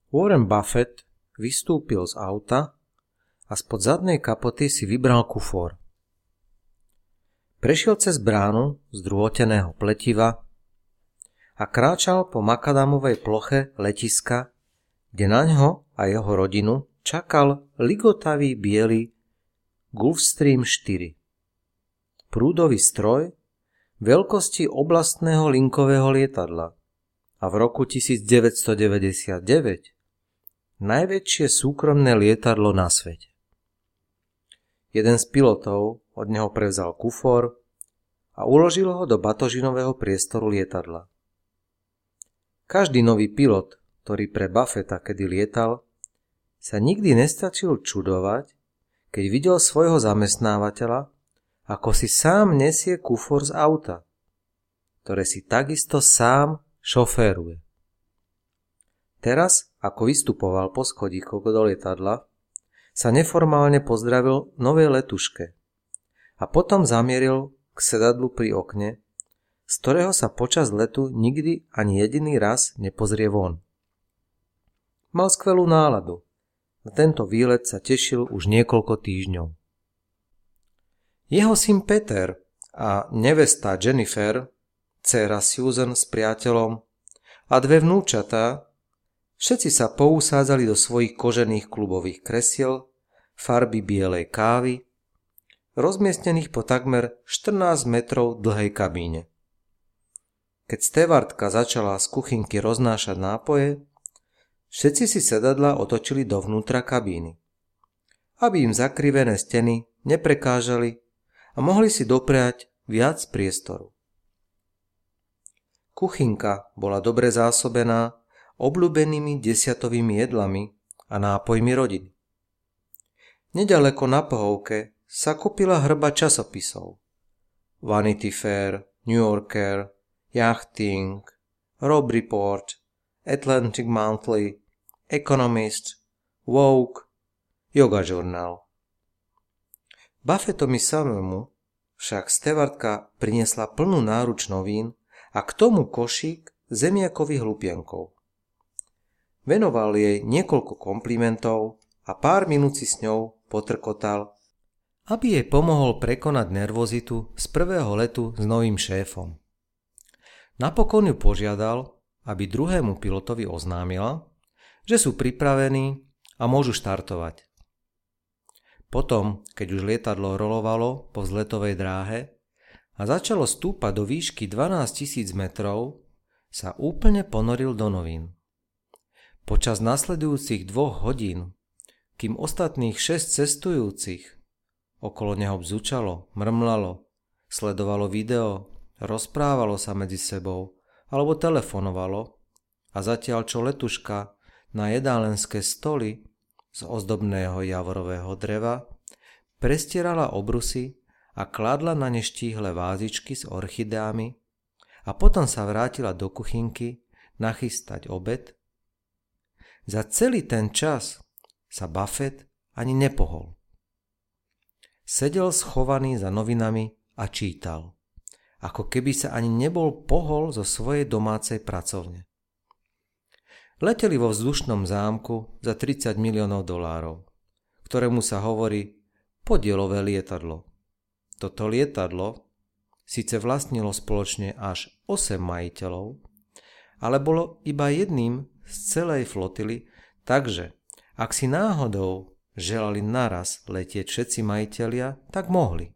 Warren Buffett vystúpil z auta a spod zadnej kapoty si vybral kufor. Prešiel cez bránu z drôteného pletiva a kráčal po makadamovej ploche letiska, kde naňho a jeho rodinu čakal ligotavý biely Gulfstream 4. Prúdový stroj veľkosti oblastného linkového lietadla a v roku 1999 najväčšie súkromné lietadlo na svete. Jeden z pilotov od neho prevzal kufor a uložil ho do batožinového priestoru lietadla. Každý nový pilot, ktorý pre Buffetta kedy lietal, sa nikdy nestačil čudovať, keď videl svojho zamestnávateľa, ako si sám nesie kufor z auta, ktoré si takisto sám šoféruje. Teraz, ako vystupoval po schodíkoch do lietadla, sa neformálne pozdravil novej letuške a potom zamieril k sedadlu pri okne, z ktorého sa počas letu nikdy ani jediný raz nepozrie von. Mal skvelú náladu. Na tento výlet sa tešil už niekoľko týždňov. Jeho syn Peter a nevesta Jennifer, dcéra Susan s priateľom a dve vnúčatá, všetci sa pousádzali do svojich kožených klubových kresiel farby bielej kávy, rozmiestnených po takmer 14 metrov dlhej kabíne. Keď stevardka začala z kuchynky roznášať nápoje, všetci si sedadla otočili dovnútra kabíny, aby im zakrivené steny neprekážali a mohli si dopriať viac priestoru. Kuchynka bola dobre zásobená obľúbenými desiatovými jedlami a nápojmi rodiny. Nedaleko na pohovke sa kúpila hrba časopisov: Vanity Fair, New Yorker, Yachting, Robb Report, Atlantic Monthly, Economist, Vogue, Yoga Journal. Buffettovi samému však stevardka priniesla plnú náruč novín a k tomu košík zemiakových hlupienkov. Venoval jej niekoľko komplimentov a pár minút si s ňou potrkotal, aby jej pomohol prekonať nervozitu z prvého letu s novým šéfom. Napokon ju požiadal, aby druhému pilotovi oznámila, že sú pripravení a môžu štartovať. Potom, keď už lietadlo rolovalo po vzletovej dráhe a začalo stúpať do výšky 12 000 metrov, sa úplne ponoril do novín. Počas nasledujúcich 2 hodín, kým ostatných 6 cestujúcich okolo neho bzučalo, mrmlalo, sledovalo video, rozprávalo sa medzi sebou alebo telefonovalo a zatiaľ čo letuška na jedálenské stoly z ozdobného javorového dreva prestierala obrusy a kladla na ne štíhle vázičky s orchideami a potom sa vrátila do kuchynky nachystať obed, za celý ten čas sa Buffett ani nepohol. Sedel schovaný za novinami a čítal, ako keby sa ani nebol pohol zo svojej domácej pracovne. Leteli vo vzdušnom zámku za $30 miliónov, ktorému sa hovorí podielové lietadlo. Toto lietadlo síce vlastnilo spoločne až 8 majiteľov, ale bolo iba jedným z celej flotily, takže ak si náhodou želali naraz letieť všetci majitelia, tak mohli.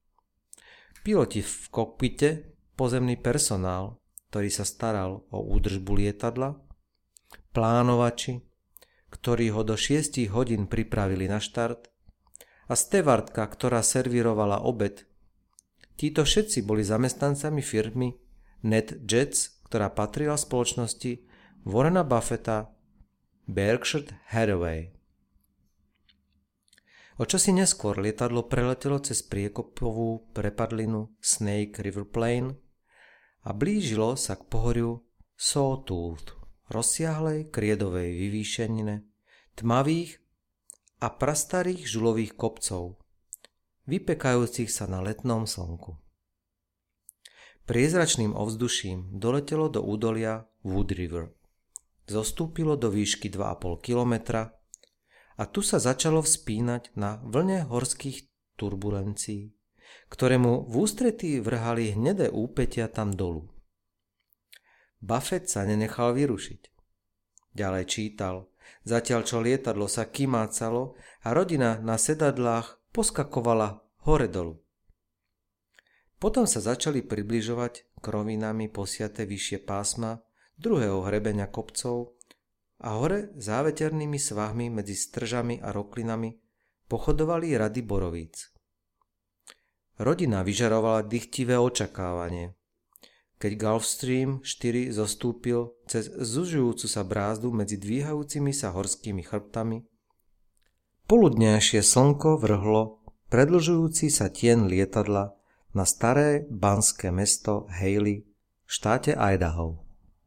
Piloti v kokpite, pozemný personál, ktorý sa staral o údržbu lietadla, plánovači, ktorí ho do 6 hodín pripravili na štart, a stevardka, ktorá servírovala obed. Títo všetci boli zamestnancami firmy NetJets, ktorá patrila spoločnosti Warrena Buffetta Berkshire Hathaway. O čosi neskôr lietadlo preletelo cez priekopovú prepadlinu Snake River Plain a blížilo sa k pohoriu Sawtooth, rozsiahlej kriedovej vyvýšenine tmavých a prastarých žulových kopcov, vypekajúcich sa na letnom slnku. Priezračným ovzduším doletelo do údolia Wood River, zostúpilo do výšky 2,5 kilometra a tu sa začalo vzpínať na vlne horských turbulencií, ktoré mu v ústretí vrhali hnedé úpätia tam dolu. Buffett sa nenechal vyrušiť. Ďalej čítal, zatiaľ čo lietadlo sa kymácalo a rodina na sedadlách poskakovala hore-dolu. Potom sa začali približovať krovinami posiate vyššie pásma druhého hrebenia kopcov a hore záveternými svahmi medzi stržami a roklinami pochodovali rady borovíc. Rodina vyžarovala dychtivé očakávanie, keď Gulfstream 4 zostúpil cez zužujúcu sa brázdu medzi dvíhajúcimi sa horskými chrbtami. Poludňajšie slnko vrhlo predĺžujúci sa tien lietadla na staré banské mesto Hailey v štáte Idaho.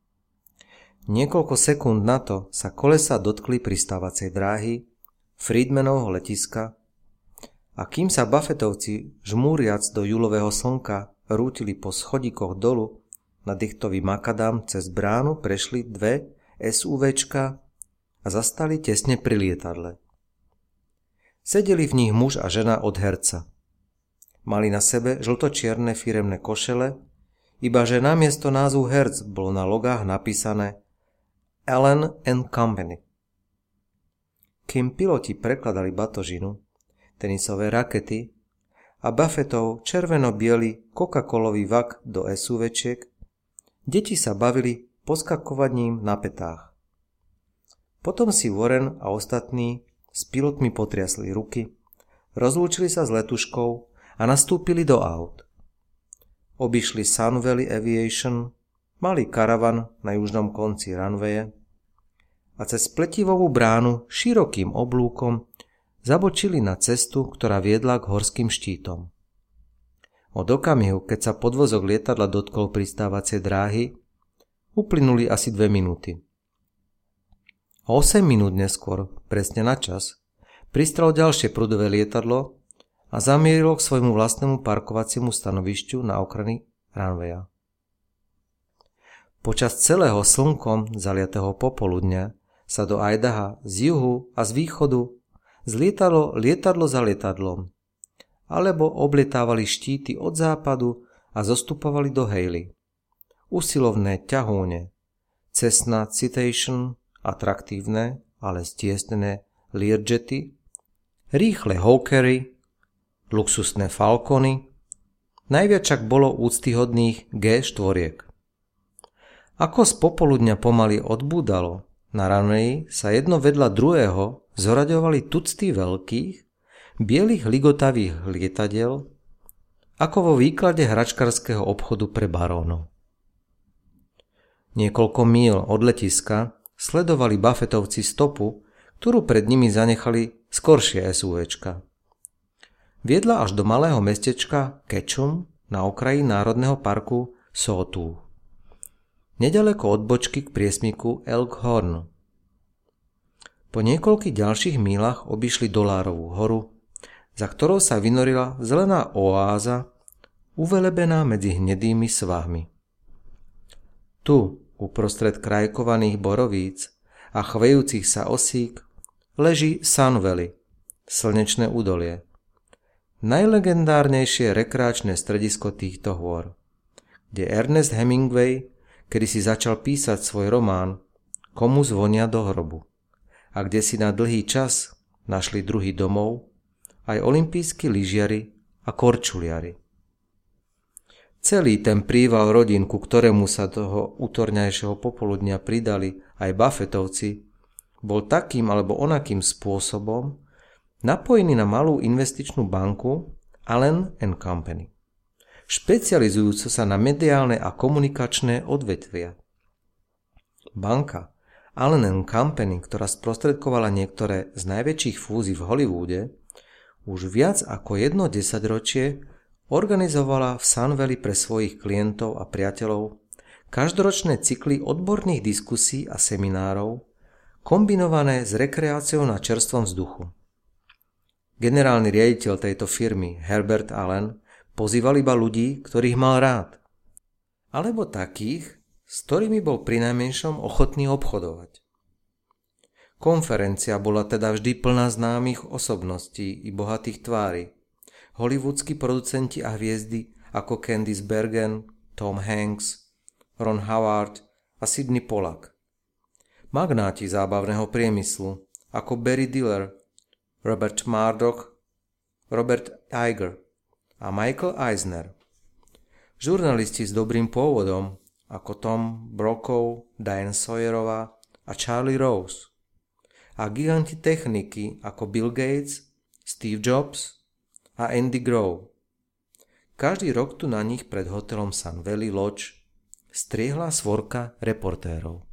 Niekoľko sekúnd na to sa kolesa dotkli pristávacej dráhy, Friedmanovho letiska a kým sa Buffettovci žmúriac do júlového slnka rútili po schodíkoch dolu na dychtový makadám, cez bránu prešli dve SUVčka a zastali tesne pri lietadle. Sedeli v nich muž a žena od herca. Mali na sebe žltočierne firemné košele, iba že namiesto názvu Hertz bolo na logách napísané Allen & Company. Kým piloti prekladali batožinu, tenisové rakety a Buffettov červeno-biely Coca-Colový vak do SUVčiek, deti sa bavili poskakovaním na petách. Potom si Warren a ostatní s pilotmi potriasli ruky, rozlúčili sa s letuškou a nastúpili do aut. Obišli Sun Valley Aviation, malý karavan na južnom konci runwaye a cez pletivovú bránu širokým oblúkom zabočili na cestu, ktorá viedla k horským štítom. Od okamihu, keď sa podvozok lietadla dotkol pristávacie dráhy, uplynuli asi 2 minúty. O 8 minút neskôr, presne na čas, pristrelo ďalšie prúdové lietadlo a zamierilo k svojmu vlastnému parkovaciemu stanovišťu na okrani runwaya. Počas celého slnkom zaliatého popoludňa sa do Idaha z juhu a z východu zlietalo lietadlo za lietadlom, alebo oblietávali štíty od západu a zostupovali do Hailey. Usilovné ťahúne, Cessna Citation, atraktívne, ale stiesnené Learjety, rýchle Hawkery, luxusné Falcony, najviac však bolo úctyhodných G4. Ako z popoludňa pomaly odbúdalo, na runwayi sa jedno vedľa druhého zoraďovali tucty veľkých, bielých ligotavých lietadiel, ako vo výklade hračkarského obchodu pre barónov. Niekoľko míl od letiska sledovali Buffettovci stopu, ktorú pred nimi zanechali skoršie SUVčka. Viedla až do malého mestečka Ketchum na okraji národného parku Sawtooth, nedaleko od bočky k priesmiku Elkhorn. Po niekoľkých ďalších mílach obišli Dolárovú horu, za ktorou sa vynorila zelená oáza, uvelebená medzi hnedými svahmi. Tu, uprostred krajkovaných borovíc a chvejúcich sa osík, leží Sun Valley, slnečné údolie, najlegendárnejšie rekreačné stredisko týchto hôr, kde Ernest Hemingway kedysi začal písať svoj román Komu zvonia do hrobu a kde si na dlhý čas našli druhý domov aj olympijskí lyžiari a korčuliari. Celý ten príval rodín, ku ktorému sa toho utorňajšieho popoludnia pridali aj Buffettovci, bol takým alebo onakým spôsobom napojený na malú investičnú banku Allen & Company, špecializujúcu sa na mediálne a komunikačné odvetvia. Banka Allen & Company, ktorá sprostredkovala niektoré z najväčších fúzií v Hollywoode, už viac ako 1 desaťročie organizovala v Sun Valley pre svojich klientov a priateľov každoročné cykly odborných diskusí a seminárov, kombinované s rekreáciou na čerstvom vzduchu. Generálny riaditeľ tejto firmy, Herbert Allen, pozýval iba ľudí, ktorých mal rád, alebo takých, s ktorými bol prinajmenšom ochotný obchodovať. Konferencia bola teda vždy plná známych osobností i bohatých tvári. Hollywoodskí producenti a hviezdy ako Candice Bergen, Tom Hanks, Ron Howard a Sidney Pollack. Magnáti zábavného priemyslu ako Barry Diller, Robert Murdoch, Robert Iger a Michael Eisner. Žurnalisti s dobrým pôvodom ako Tom Brokaw, Diane Sawyerová a Charlie Rose. A giganti techniky ako Bill Gates, Steve Jobs a Andy Grove. Každý rok tu na nich pred hotelom Sun Valley Lodge striehla svorka reportérov.